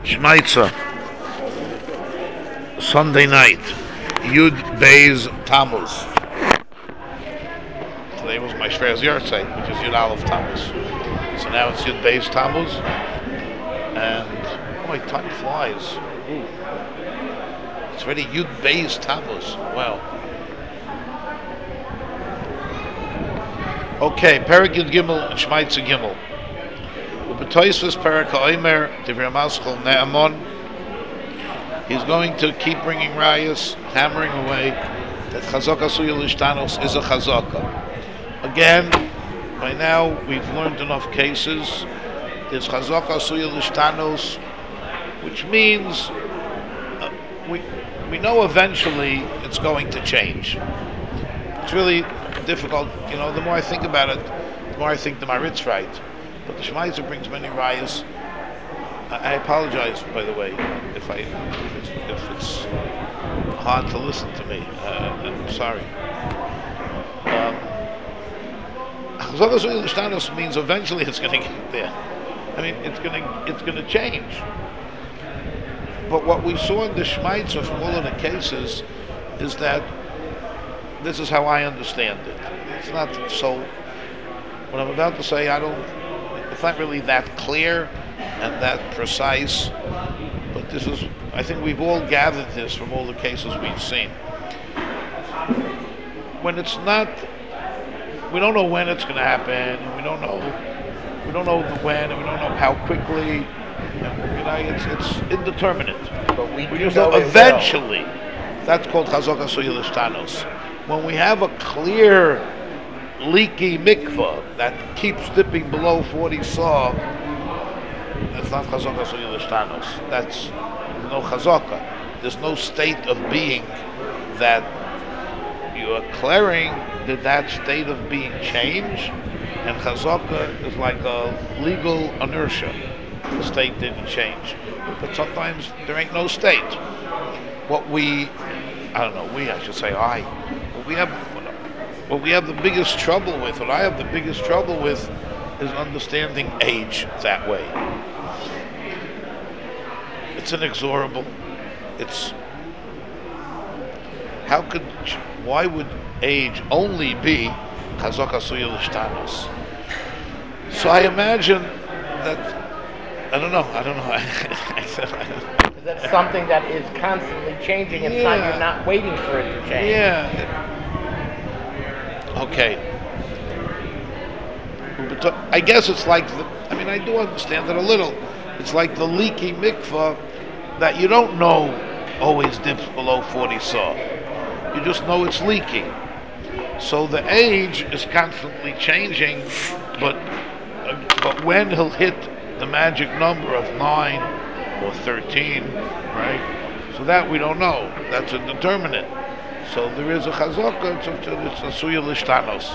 Shmaitza, Sunday night, Yud Beis Tammuz. Today was my Shver's Yahrzeit, which is Yud Aleph Tammuz. So now it's Yud Beis Tammuz, and oh my time flies. Ooh. It's already Yud Beis Tammuz. Wow. Okay, Perek Yud Gimel and Shmaitza Gimel. Ubetoisves Perek HaOmer Divrei Maschil Ne'amon. He's going to keep bringing rayas, hammering away that Chazaka Suya Lishtanos is a Chazaka. Again, by now we've learned enough cases. There's Chazaka Suya Lishtanos, which means we know eventually it's going to change. It's really difficult, the more I think about it, the more I think the Marit's right. But the Shmaitzer brings many rayas. I apologize, by the way, if it's hard to listen to me. I'm sorry. Chazaka means eventually it's going to get there. I mean, it's going to change. But what we saw in the Shmaitzer from all of the cases is that this is how I understand it. It's not so. What I'm about to say, it's not really that clear and that precise, but this is, I think we've all gathered this from all the cases we've seen. When it's not, we don't know when it's going to happen, and we don't know the when, and we don't know how quickly, it's indeterminate. But we just know eventually. That's called Chazaka Suya Lishtanos. When we have a clear, leaky mikvah that keeps dipping below 40 saw, that's not Chazaka Suya Lishtanos. That's no Chazaka. There's no state of being that you are declaring did that state of being change, and Chazaka is like a legal inertia. The state didn't change. But sometimes there ain't no state. What we have the biggest trouble with, what I have the biggest trouble with, is understanding age that way. It's inexorable. Why would age only be Chazaka Suya Lishtanos? So I imagine that, I don't know. That's something that is constantly changing. It's not, you're not waiting for it to change. Yeah. Okay. I guess it's like, I do understand it a little. It's like the leaky mikvah that you don't know always dips below 40 saw. You just know it's leaking. So the age is constantly changing, but when he'll hit the magic number of 9 or 13, right? So that we don't know. That's indeterminate. So there is a chazaka, it's a suya lishtanos.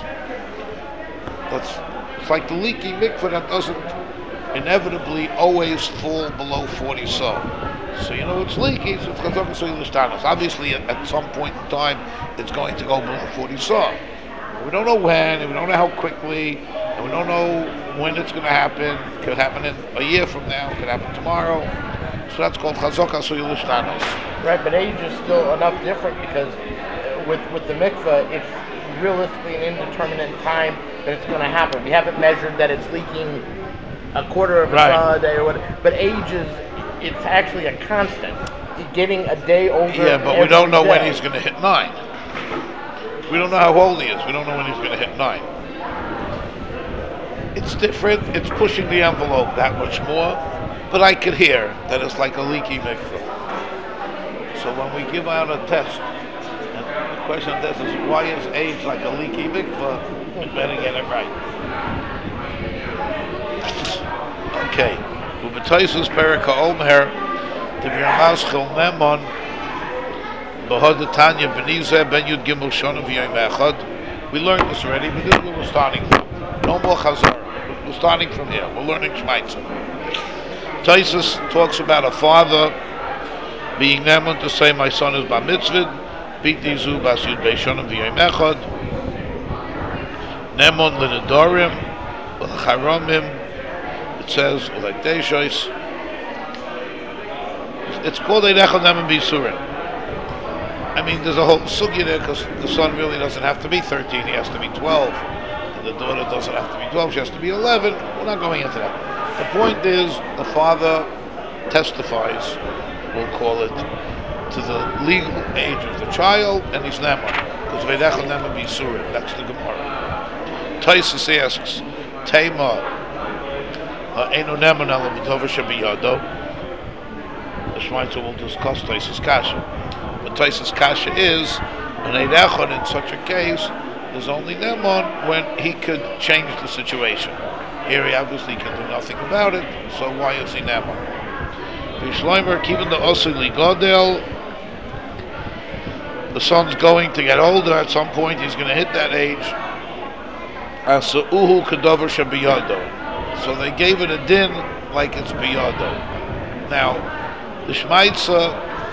It's like the leaky mikvah that doesn't inevitably always fall below 40 saw. So it's leaky, so it's chazaka suya lishtanos. Obviously, at some point in time, it's going to go below 40 saw. We don't know when, and we don't know how quickly, and we don't know when it's going to happen. It could happen in a year from now, it could happen tomorrow. So that's called Chazaka Suya Lishtanos. Right, but age is still enough different because with the mikvah, it's realistically an indeterminate time that it's going to happen. We haven't measured that it's leaking a quarter of a saw a day or whatever. But age it's actually a constant. You're getting a day older. Yeah, but we don't know when he's going to hit 9. We don't know how old he is. We don't know when he's going to hit 9. It's different. It's pushing the envelope that much more. But I could hear that it's like a leaky mikvah. So when we give out a test, and the question of the test is, why is age like a leaky mikvah? We better get it right. Okay. Ubetoisves Perek HaOmer Divrei Maschil Ne'amon B'hod Tanya B'nizeh Ben Yud Gimel Shana V'Yom Echad. We learned this already, but this is where we're starting from. No more Chazar. We're starting from here. We're learning Shmaitzer. Taisus talks about a father being ne'aman to say, my son is bar mitzvah, Biti zu bas Yud Beis Shana V'Yom Echad. Ne'aman l'nedarim, l'charamim. It says, like Deishois, it's called Eidechel Neman Bisurin. I mean, there's a whole sugya there because the son really doesn't have to be 13; he has to be 12. And the daughter doesn't have to be 12; she has to be 11. We're not going into that. The point is, the father testifies, we'll call it, to the legal age of the child, and he's Neman. Because Eidechel Neman Bisurin, that's the Gemara. Taisus asks, Tema, Eino Neman Ela B'Dover Shebiyado. The Shmaitzer will discuss Taisus Kasha. But Taisus Kasha is, an Eidechel in such a case is only Neman when he could change the situation. Here he obviously can do nothing about it, so why is he Neman? V'Shloimer Kivan the Osili Godel. The son's going to get older. At some point, he's going to hit that age. Asa'uhu Kadover Shebiyado. So they gave it a din like it's biyado. Now, the Shmaitza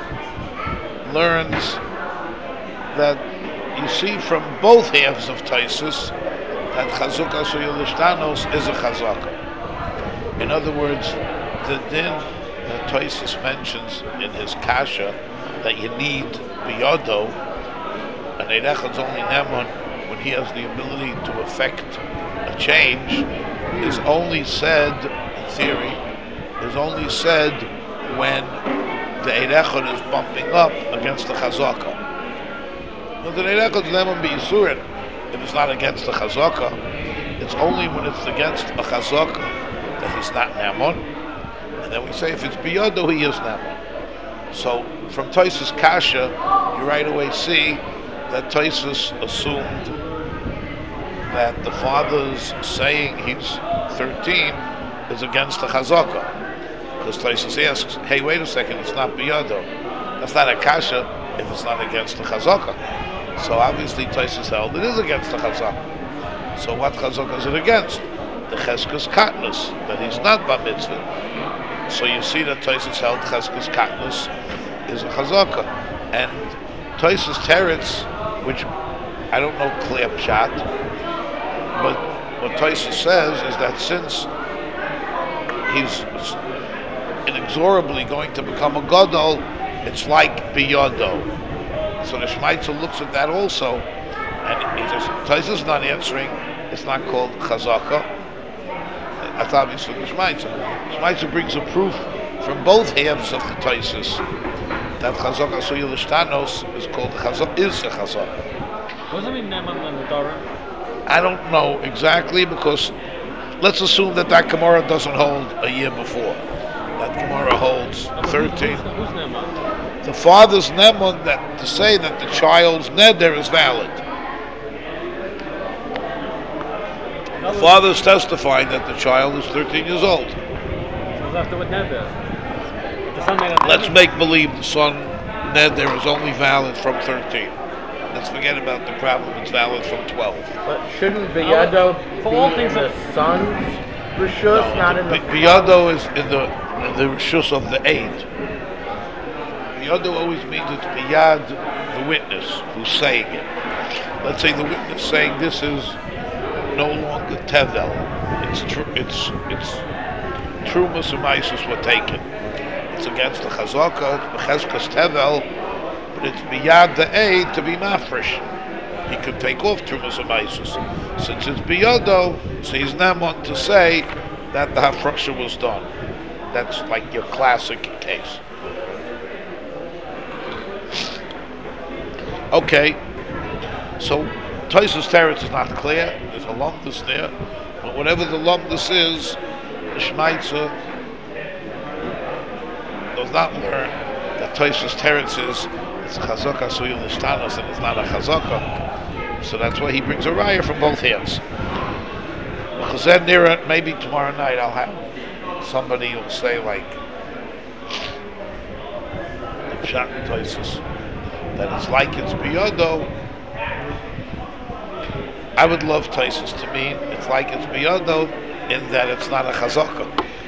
learns that you see from both halves of Taisus that Chazukah Suyulishtanos is a Chazaka. In other words, the din that Taisus mentions in his Kasha that you need biyado, and Eidechel's only Neman when he has the ability to effect a change, is only said, in theory, is only said when the Eidechel is bumping up against the Chazaka. But the Eidechel's Neman B'Yisurin, if it's not against the Chazaka, it's only when it's against a Chazaka that he's not Neman. And then we say if it's Biyado, he is Neman. So from Taisus Kasha, you right away see that Taisus assumed that the father's saying he's 13 is against the Chazaka. Because Taisus asks, hey, wait a second, it's not Biyado. That's not a Kasha if it's not against the Chazaka. So obviously Taisus held it is against the Chazaka. So what Chazaka is it against? The Cheskas Katnus, that he's not Bar Mitzvah. So you see that Taisus held Cheskas Katnus is a Chazaka. And Taisus Teretz, which I don't know clear pshat, but what Taisus says is that since he's inexorably going to become a Gadol, it's like Biyado. So the Shmaitzer looks at that also, and he says, Taisus is not answering, it's not called Chazaka. That's obviously the Shmaitzer. Shmaitzer brings a proof from both halves of the Taisus that Chazaka Suyulishtanos is called Chazaka, is a Chazaka. What does it mean, Neman in the Torah? I don't know exactly, because let's assume that Gemara doesn't hold a year before. That Gemara holds 13. Who's Neman? The father's Neman, that to say that the child's neder is valid. The father's testifying that the child is 13 years old. So what's after with neder? The son made a neder? Let's make believe the son neder is only valid from 13. Let's forget about the problem, it's valid from 12. But shouldn't Biyado For be all in things the that- son's Rishus, not in the Biyado is in the rishus of the aid. Biyado always means it's biyad, the witness who's saying it. Let's say the witness saying this is no longer tevel. It's trumas umaisus were taken. It's against the chazaka, becheskas tevel, but it's biyad the aid to be mafresh. He could take off trumas umaisus. Since it's biyado, so he's not want to say that the hafrasha was done. That's like your classic case. Okay, so Taisus Teretz is not clear. There's a lumpness there, but whatever the lumpness is, the Shmaitzer does not learn that Taisus Teretz is it's a chazaka suyul nishtanos and it's not a chazaka. So that's why he brings a raya from both hands. Because then maybe tomorrow night I'll have somebody who'll say like the pshat in Taisus that it's like it's biyado. I would love Taisus to mean it's like it's biyado in that it's not a chazaka.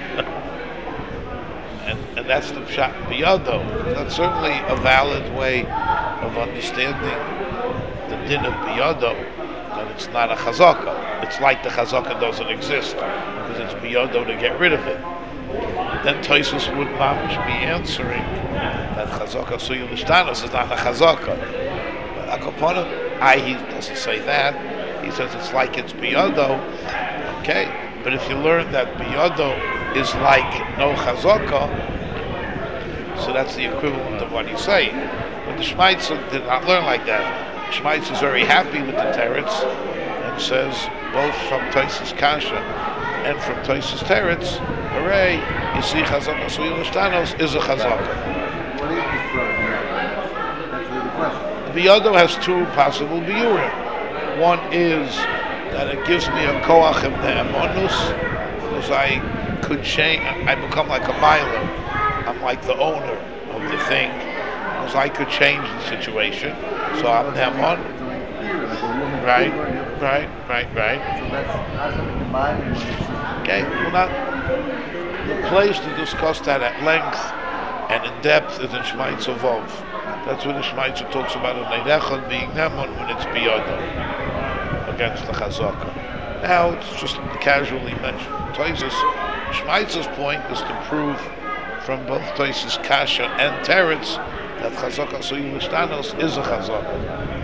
and that's the pshat biyado. That's certainly a valid way of understanding the din of biyado, that it's not a chazaka. It's like the chazaka doesn't exist because it's biyado to get rid of it. then Tosus would mamish be answering that Chazaka Suyu Lishtanos is not a Chazaka. But Akoponim, he doesn't say that. He says it's like it's Biyado. Okay, but if you learn that Biyado is like no Chazaka, so that's the equivalent of what he's saying. But the Shmaitzer did not learn like that. Shmaitzer is very happy with the Teretz and says both from Tosus Kasha and from Tosus Teretz, hooray, you see Chazaka Suyu Lishtanos is a Chazaka. What is this problem? That's really the question. Biyado has two possible biyurim. One is that it gives me a koach of the emonus, because I could change, I become like a miler. I'm like the owner of the thing, because I could change the situation. So I'm the emon. Right. So that's something combining. Okay, we're not. The place to discuss that at length and in depth is in Shmaitzer Vov. That's when the Shmaitzer talks about a Neidechon being Nemon when it's Biyado against the Chazaka. Now it's just casually mentioned. Shmaitzer's point is to prove from both Tosus Kasha and Teretz that Chazaka Suyu Lishtanos is a Chazaka.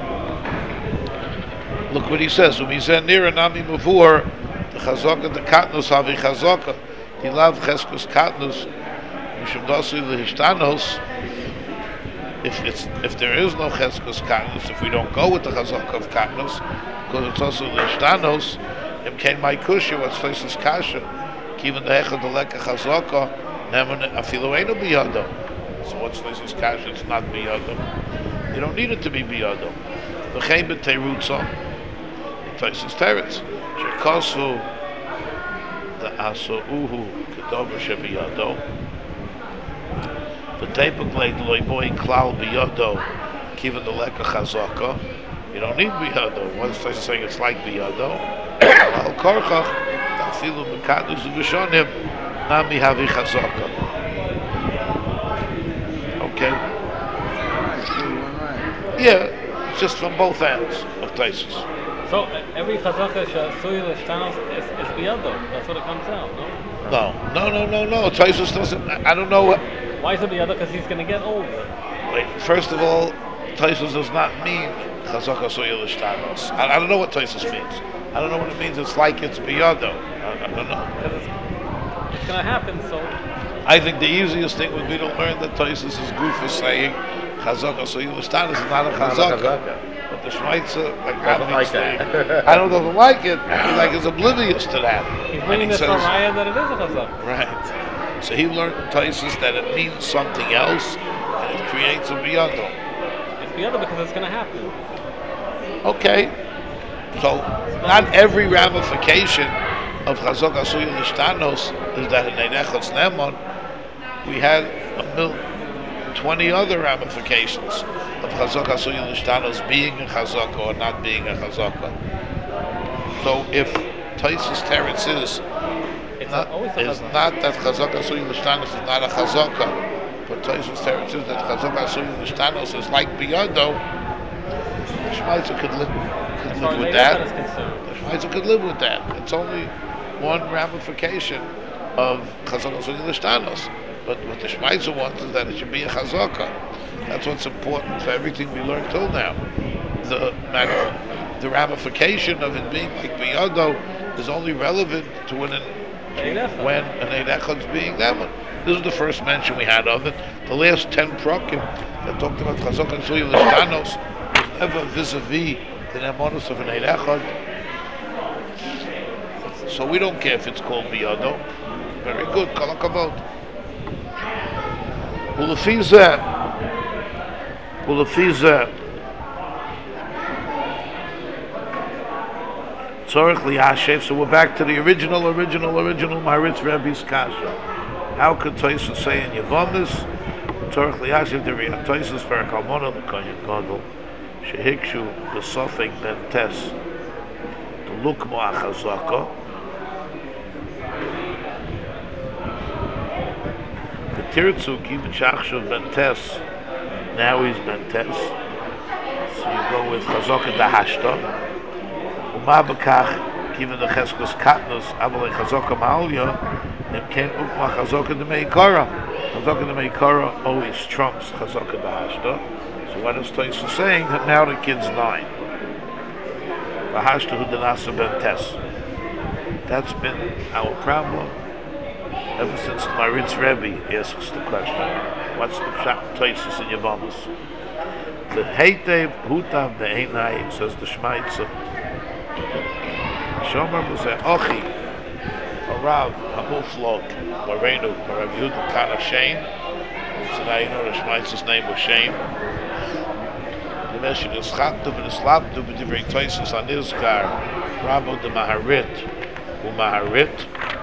Look what he says. Umizen nira nami mavur the Chazaka the Katnus havi Chazaka the lav Cheskus Katnus mishum dasu lehishtanos. If there is no Cheskus Katnus, if we don't go with the Chazaka of Katnus, because it's also lehishtanos, im kein my kusha what's Tosus Kasha given the hechad the leka Chazaka nemen afilu einu biyado. So what's Tosus Kasha? It's not biyado. You don't need it to be biyado. V'chein b'teirutza. Tosus Teretz. Shekosu the asouhu kedover shebiyado. The tepuk loy boy klal biyado. Kiva the leka chazaka. You don't need biyado. One Tosus saying it's like biyado. Al korchach tafilu mekadus u'b'shonim nami havi chazaka. Okay. Yeah, just from both ends of Tosus. So every chazaka Suyu Lishtanos is biyado. That's what it comes out, no? No. Tosus doesn't. I don't know. Why is it biyado? Because he's going to get older. Wait, first of all, Tosus does not mean chazaka Suyu Lishtanos. I don't know what Tosus means. I don't know what it means. It's like it's biyado. I don't know. It's going to happen. So I think the easiest thing would be to learn that Tosus is goof is saying chazaka Suyu Lishtanos is not a chazaka. But the Shmaitzer, Doesn't like that. doesn't like it. He is oblivious to that. he's bringing this raya that it is a chazaka. Right. So he learned in Tosus that it means something else, and it creates a biyado. It's biyado because it's going to happen. Okay. So not every ramification of Chazaka Suyu Lishtanos is that in Neidechot's Nemon. We had 20 other ramifications of Chazaka Suyu Lishtanos being a Chazaka or not being a Chazaka. So if Tosus Teretz is not that Chazaka Suyu Lishtanos is not a Chazaka, but Tosus Teretz is that Chazaka Suyu Lishtanos is like Biyado, the Shmaitzer could live with that. The Shmaitzer could live with that. It's only one ramification of Chazaka Suyu Lishtanos. But what the Shmaitzer wants is that it should be a Chazaka. That's what's important for everything we learned till now. The ramification of it being like Biyado is only relevant to when an Eidechad's being that one. This is the first mention we had of it. The last 10 prokim that talked about Chazaka and Suyu Lishtanos was never vis-a-vis the Nemonos of an Eidechad. So we don't care if it's called Biyado. Very good, kol hakavod. ולפי זה צורך liyashev. So we're back to the original Maharitz Rebbe's Kasha. How could Tosus say in Yevomis צורך liyashev the Tosus for Kalmona l'Kohen Gadol shehikshu b'sofek ben tes to look mo achazaka. Tirtzu Kibin Shachshav Ben Tes. Now he's Ben Tes. So you go with Chazaka Dahashta. Uma Bekach Kibin the Cheskos Katnus Abalei Chazaka Ma'alya It can't ukma chazaka de meikara. Chazaka de meikara always trumps chazaka de hashta. So what is Toisa saying? That now the kid's 9. The hashta who denasa ben tes. That's been our problem ever since the Maritz Rebbe asks the question. What's the Toisa in Yavamas? The Heitev Hutav the Einai, says the Shmaitza. Shomer will say, Ochi, Rav, Hamuflok, Morenu, Rav Yehuda Kana Shane. So now you know the Shmaitza's name was Shane. The Meshach is Chattu, but it's Labdu, but the very Toisus on Izgar, Rabbo de Maharit, Umaharit.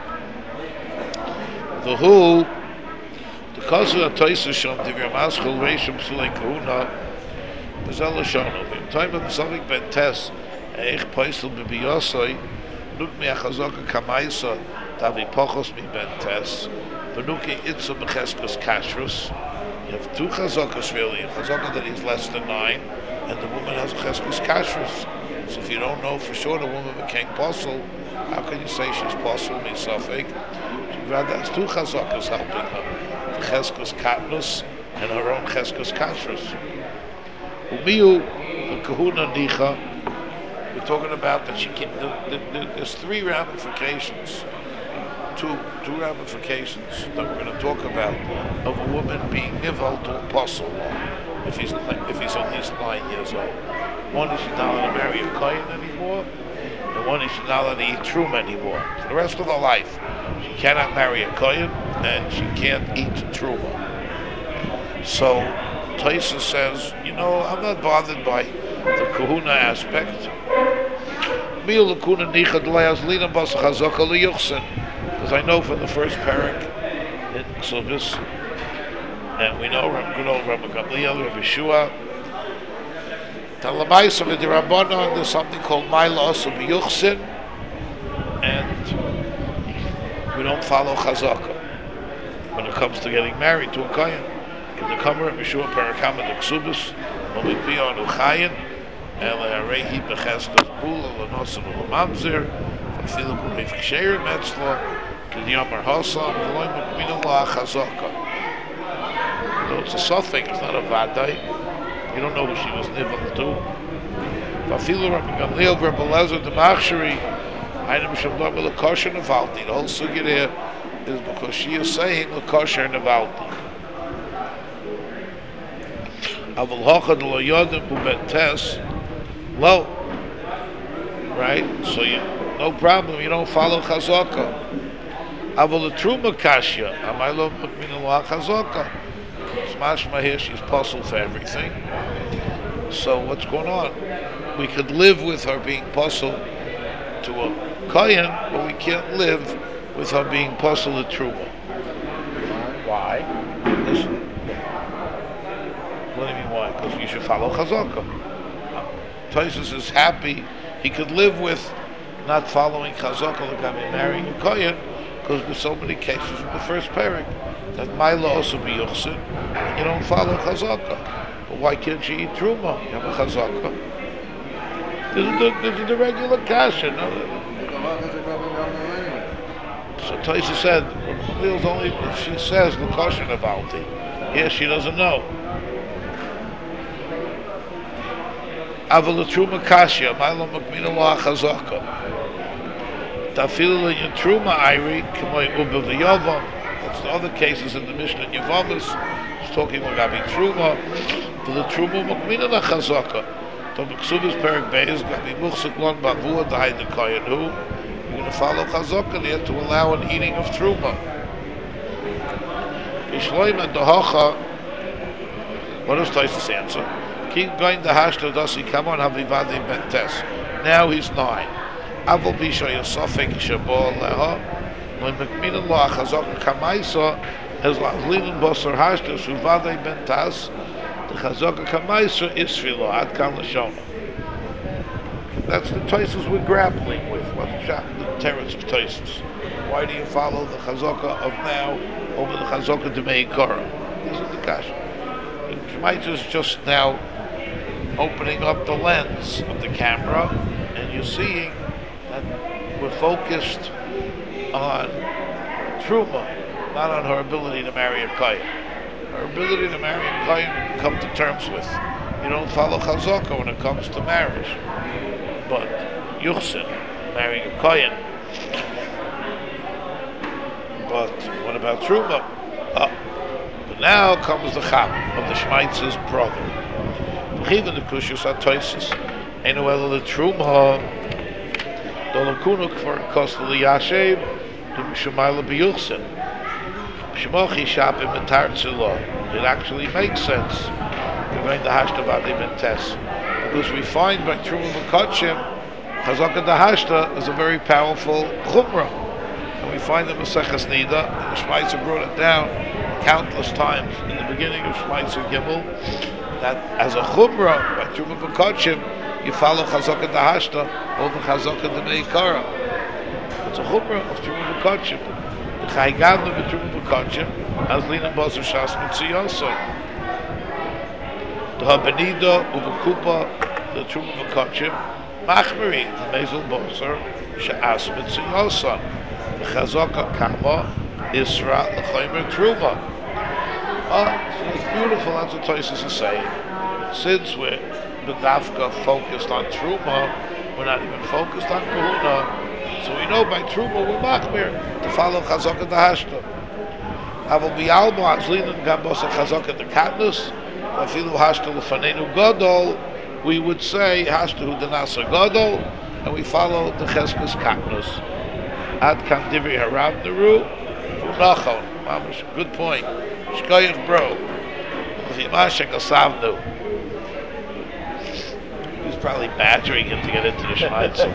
The who, the cause of the Toisus Shom, the Virmaschel, Reshim, Sulei Kahuna, Mazella Shono, in time of the Sovik Ben Tes, Eich Poisel Bibiyosoi, Nuk Mi Achazaka Kamaisa, Davi Pochos Mi Ben Tes, Venuki Itza Mecheskas Kashrus. You have 2 Chazakas really, a Chazaka that is less than 9, and the woman has a Cheskas Kashrus. So if you don't know for sure the woman became Posel, how can you say she's Posel Mi Sofik? She'd rather has 2 Chazakas helping her, the Cheskas Katnus and her own Cheskas Kashrus. Umiu, the Kahuna Nicha, we're talking about that she can, there's 3 ramifications, two ramifications that we're going to talk about of a woman being nivel to a apostle if he's at least 9 years old. One is she's not allowed to marry a kohen anymore, and one is she's not allowed to eat truma anymore. For the rest of her life, she cannot marry a kohen and she can't eat truma. So Taisa says, I'm not bothered by the kahuna aspect. Because I know from the first parak in Ksubis, and we know good old Rabbi Gamliel, Rabbi Shua, Talamaisa v'dirabbanon, there's something called Maila Osu B'Yuchsin, and we don't follow Chazaka when it comes to getting married to a Kohen. In the Kamer Rabbi Shua parakama the Ksubis, when we be on Uchayin, and Leharehi B'Cheskas Bula, L'Nosan U'Lamamzir, Filu B'Reif Ksheir Metzla, K'Nyamar Hasam, L'Loim B'Minallah Chazaka. It's a suffix, it's not a Vadai. You don't know who she was nivel to. Vafilu Rabbi Gamliel, Rabbi Lezer, the Machshari, Einem Shabbat L'Kosher Nevalti. The whole sugya there is because she is saying L'Kosher Nevalti. Avol Hochad Lo Yodim U'Ben Tes Lo. Right? So no problem, you don't follow Chazaka. Avol the Truma Kashya, Amaylo Minallah Chazaka. Mashma here, she's puzzled for everything. So what's going on? We could live with her being puzzled to a kohen, but we can't live with her being puzzled at truma. Why? Listen. What do you mean why? Because you should follow chazaka. Tosis is happy he could live with not following chazaka like I'm marrying a kohen, because there's so many cases in the first parak that my law also be yuchsin, and you don't follow chazaka. But why can't you eat truma? You have a chazaka. This is the regular kasha. No? So Taisa said, Leil's only if she says the kasha about it. Yes, she doesn't know. Aval the truma kasha, my law makmina law chazaka. Tafilu in truma iri k'moy uba v'yavam. That's the other cases in the Mishnah in Yavamas. It's talking about Gabi Truma. For the Truma Mukmina la Chazaka. To Meksubas Perik Beis, Gabi Muchsik Lon Bavua, Dai the Kohen who. You're going to follow Chazaka there to allow an eating of Truma. Ishloim and Dohacha. What does Taisus answer? Keep going to Hashta Dasi, come on, Havivadi Bentes. Now he's 9. Avol Bisha Yosofik Shabol Leha. When Mekmina Law Chazaka Kamaisa as Lilin Bosser Hashtas Uvade Bentas, the Chazaka Kamaisa is Filo Ad Kan Lashona. That's the Toisus we're grappling with. What's the terrors of Toisus? Why do you follow the Chazaka of now over the Chazaka de Meikara? This is the Kasha. Shemaita is just now opening up the lens of the camera, and you're seeing that we're focused on truma, not on her ability to marry a kohen. Her ability to marry a kohen, you can come to terms with. You don't follow chazaka when it comes to marriage. But yuchsin, marrying a kohen. But what about truma? But now comes the chap of the Shmeitz's brother. Even the kushus atoisis. Ain't no the truma. The lakunuk for kostel yashem. The mishamayla biyuchsin. Shmochi shapim betartzula. It actually makes sense. Given the hashta b'adim and tes, because we find by truma v'kotchim, chazaka dahashta is a very powerful chumrah, and we find in Maseches Nida, and the Shmaitzer brought it down countless times in the beginning of Shmaitzer Gimel, that as a chumrah by truma v'kotchim, you follow chazaka dahashta over chazaka d'meikara. It's a chumrah of truma v'kotchim. The chaygavna b'truma v'kotchim as lina baser shas mitziyosa. The Habanida Ubakupa, the Truma V'Kotchim, Machmeri, the Mezel Boser, Sha'as Mitziyosan, the Chazaka Kama, Isra, the Chaymer Truma. So it's beautiful, that's what Tosis is saying. Since we're the Dafka focused on Truma, we're not even focused on Kahuna, so we know by Truma we're Machmer to follow Chazaka Dahashta. Aval Bialma, Azlina, Gambosa Chazaka the Katnus, we would say Hashtahu Danasa Gadol, and we follow the Cheskes Katnus. Ad Kam Divri Harav Neru, Nachon, Mamash, good point. Shkoyach bro. Vimashek Asavnu. He's probably badgering him to get into the Shmaitzer.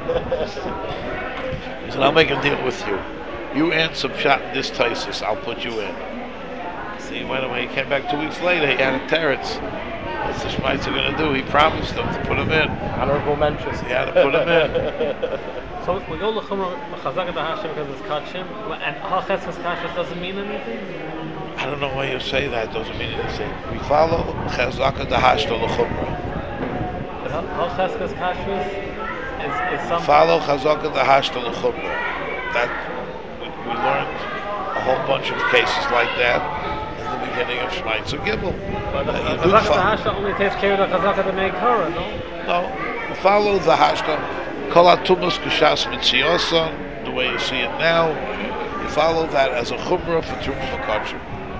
He said, I'll make a deal with you. You answer shot in this Taisis, I'll put you in. He went away, he came back 2 weeks later, he had a teretz. What's the Shmaitzer going to do? He promised them to put him in. Honorable mention. He had to put him in. So we go to Chazaka Dahashim because it's Kachim, and Hal Cheskes Kachim doesn't mean anything? I don't know why you say that, doesn't mean anything. We follow Chazaka Dahashta L'chumra. But Hal Cheskes Kachim is something. Follow Chazaka Dahashta L'chumra. That, we learned a whole bunch of cases like that. Beginning of Shmaitzer Gimel. But the Chazaka Dahashta only takes care of the Chazaka to make her, no? No, you follow the Hashta, Kol HaTumas K'shas Mitziyosa, the way you see it now. You follow that as a Chumrah for Truma V'Kotchim.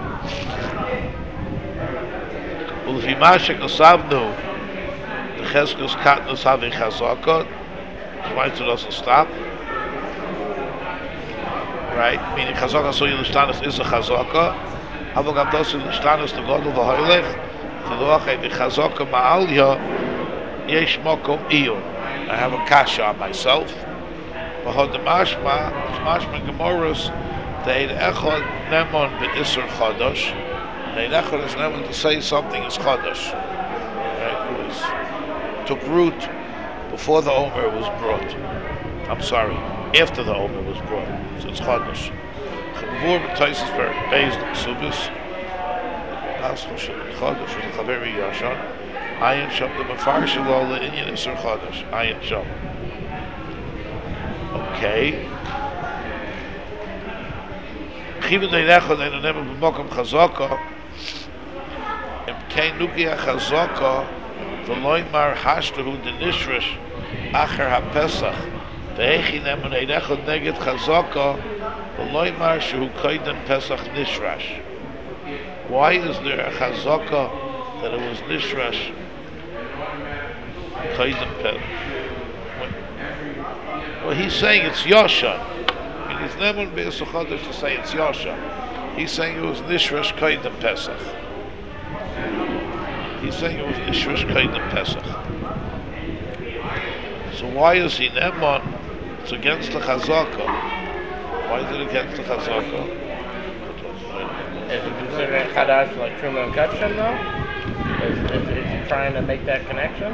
Ulvimashek Osavnu, the Cheskes Katnus having Chazaka, Shmaitzer doesn't stop. Right? Meaning Chazaka So Yilishtanis is a Chazaka. Aber gab das in Stanis der Gott über heilig, verloch die Chazaka Ma'alya, yesh mokom iyo. I have a kasha on myself. But the mashma Gemorus, the echad nemon be'isur chadash. The echad is nemon to say something is chadash. Right? It was took root before the Omer was brought. I'm sorry, after the Omer was brought. So it's chadash. More Taisis per based on Subis. Asma Shal Chadash with Chaveri Yashan. Ayin Sham the Mefarshal All the Inyan Isur Chadash. Ayin Sham. Okay. Chiven Deinechad Ein Onem B'Mokom Chazaka. Im Kein Nukia Chazaka V'Loin Mar Hashtahu Denishrish Acher HaPesach. Ve'echi Nemen Deinechad Neged Chazaka. Why is there a chazaka that it was nishrash? Well, he's saying it's yasha. And he's never been so chadash to say it's yasha. He's saying it was nishrash kaidem pesach. He's saying it was nishrash kaidem pesach. So why is he neman? It's against the chazaka. Why is it against the Chazaka? Is it considered Chadash like Truma and Kachim though? Is he trying to make that connection?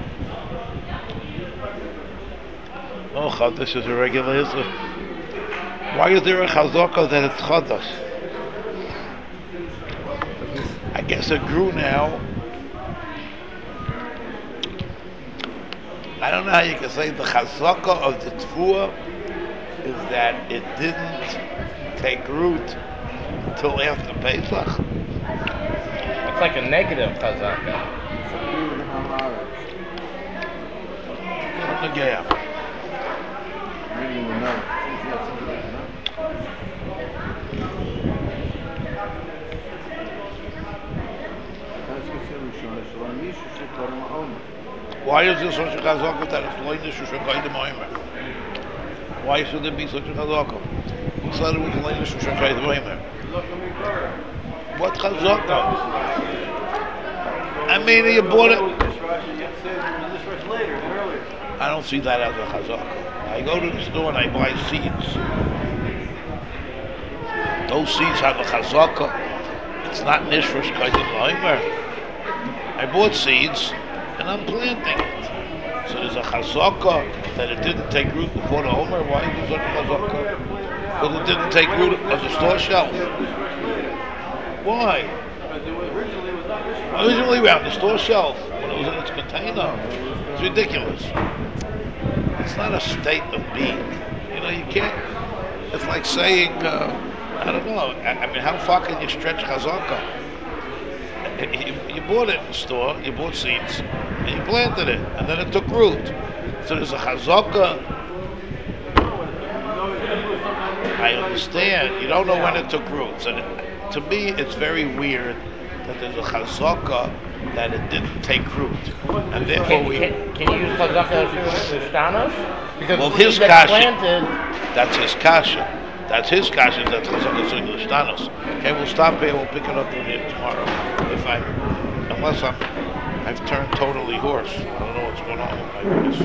No, Chadash is a regular Israel. Why is there a Chazaka that it's Chadash? I guess it grew now. I don't know how you can say the Chazaka of the Tfuah is that it didn't take root until after Pesach. It's like a negative chazaka. The gap. Reading the note. Since you have something like that, Why is there such a chazaka that it's loinish u'shakayim oimer? Why should there be such a chazaka? Who said it was loinish u'shakayim oimer? What chazaka? I mean, you bought it. I don't see that as a chazaka. I go to the store and I buy seeds. Those seeds have a chazaka. It's not nishrash kaidim laimer. I bought seeds and I'm planting it. So there's a chazaka that it didn't take root before the homer. Why is there such a chazaka? Because it didn't take root on the store shelf. Why? Originally around the store shelf when it was in its container. It's ridiculous. It's not a state of being. You know, you can't. It's like saying, I don't know. I mean, how far can you stretch chazaka? You bought it in the store, you bought seeds, and you planted it, and then it took root. So there's a chazaka. I understand. You don't know when it took root. So to me, it's very weird that there's a chazaka that it didn't take root, and therefore Can you use chazaka shtanos? Because well, the his seed that's kasha. planted. That's his kasha. That's his kasha. That's chazaka shtanos. Okay, we'll stop here. We'll pick it up again tomorrow. Unless I've turned totally hoarse. I don't know what's going on with my voice.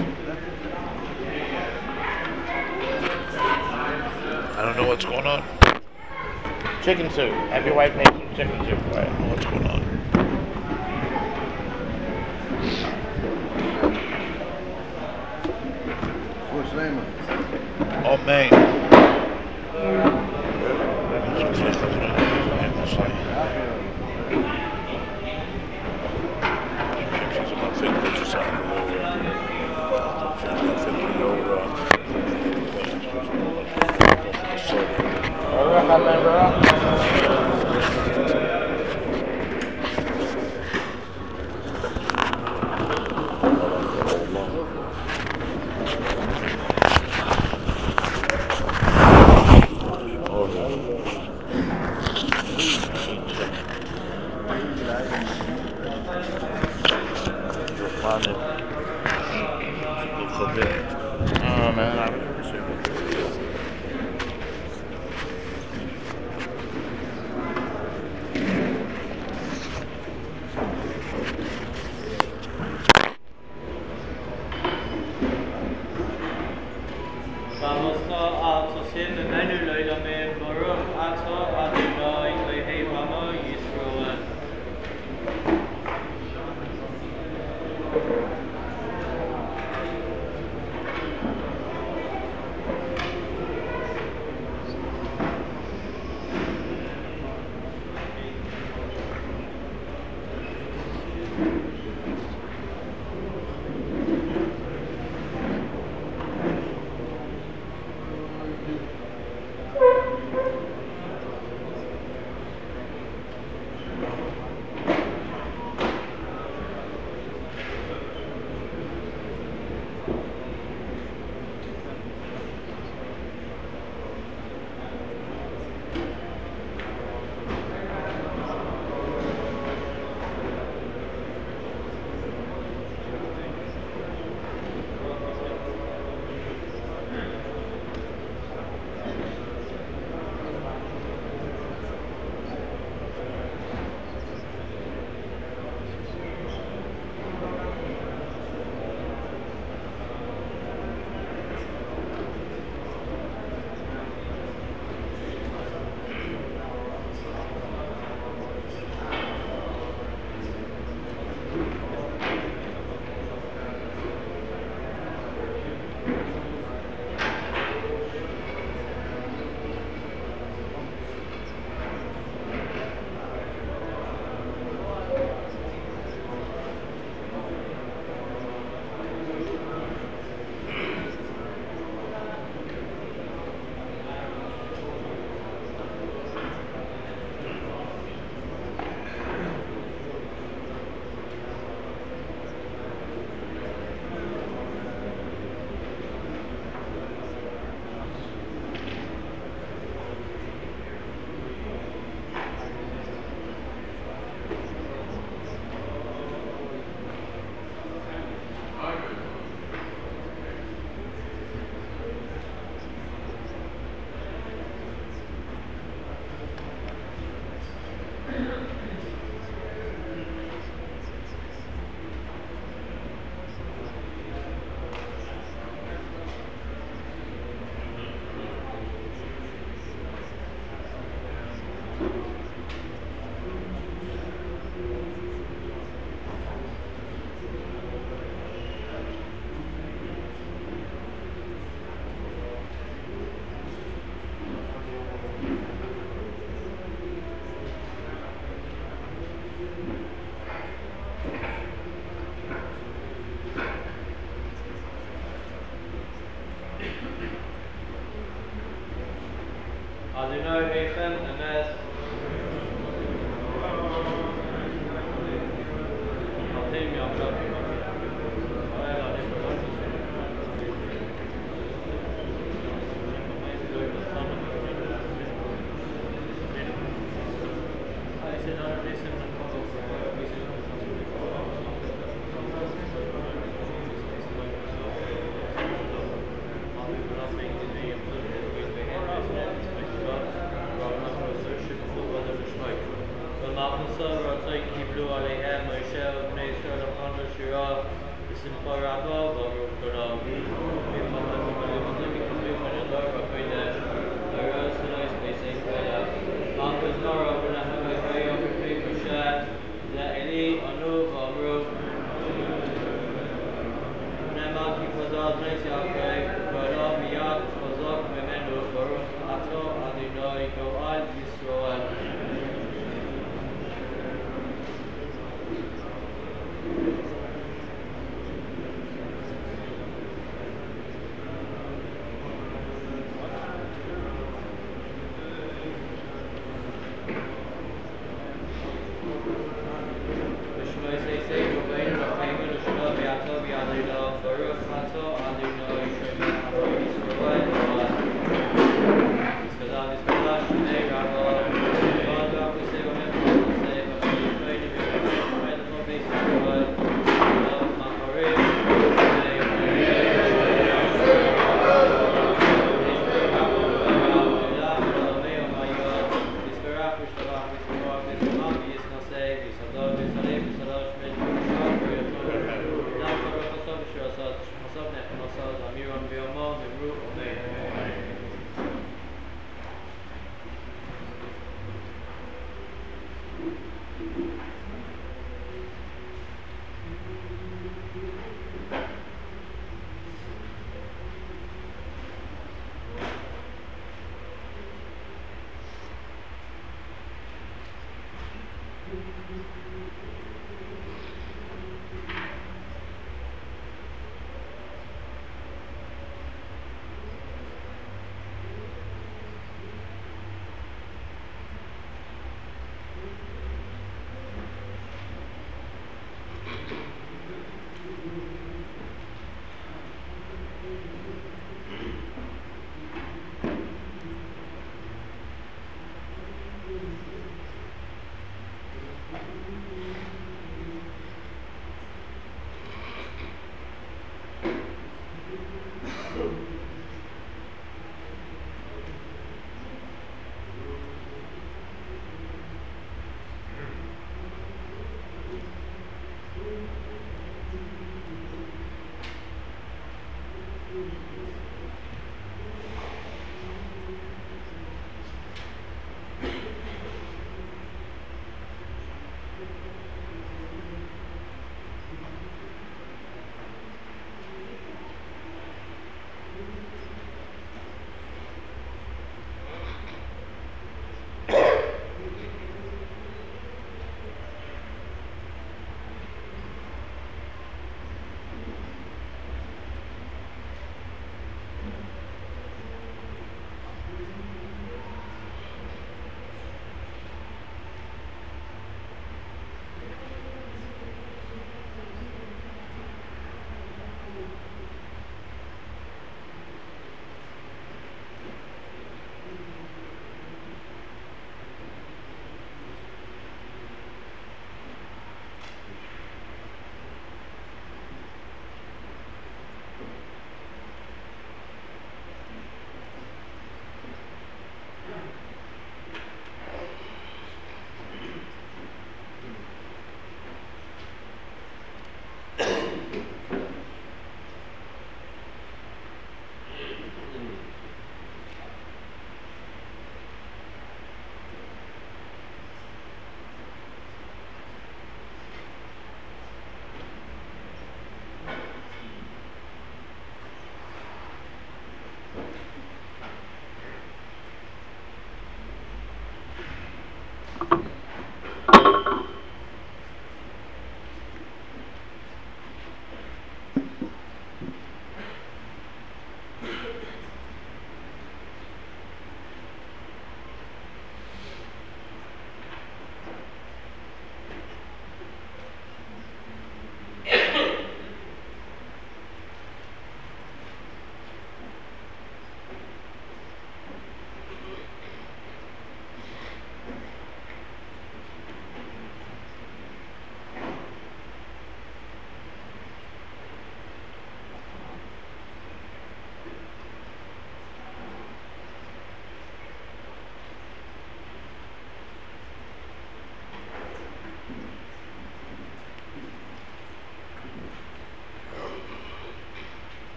I don't know what's going on. Chicken soup. Have your wife make some chicken soup for I it. don't know what's going on. What's the name of it? Oh, man. Oh man, I would Baruch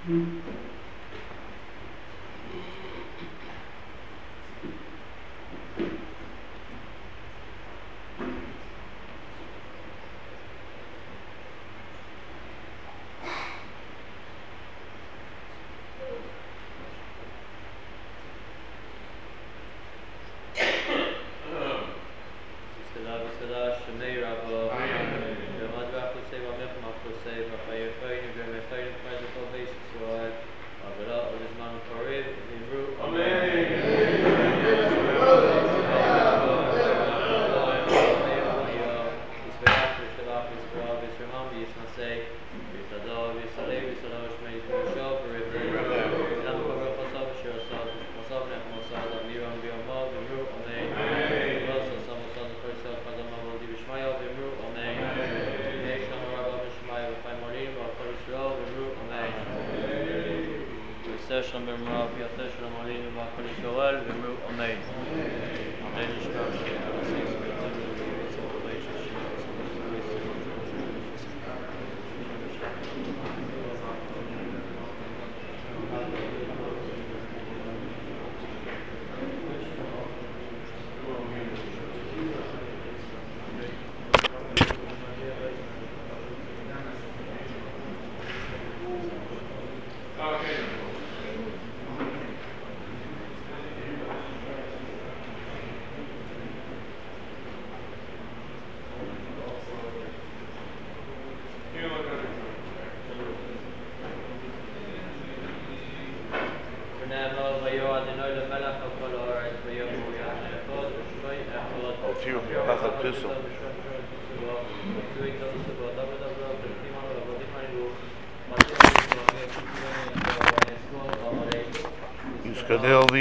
Yuskanel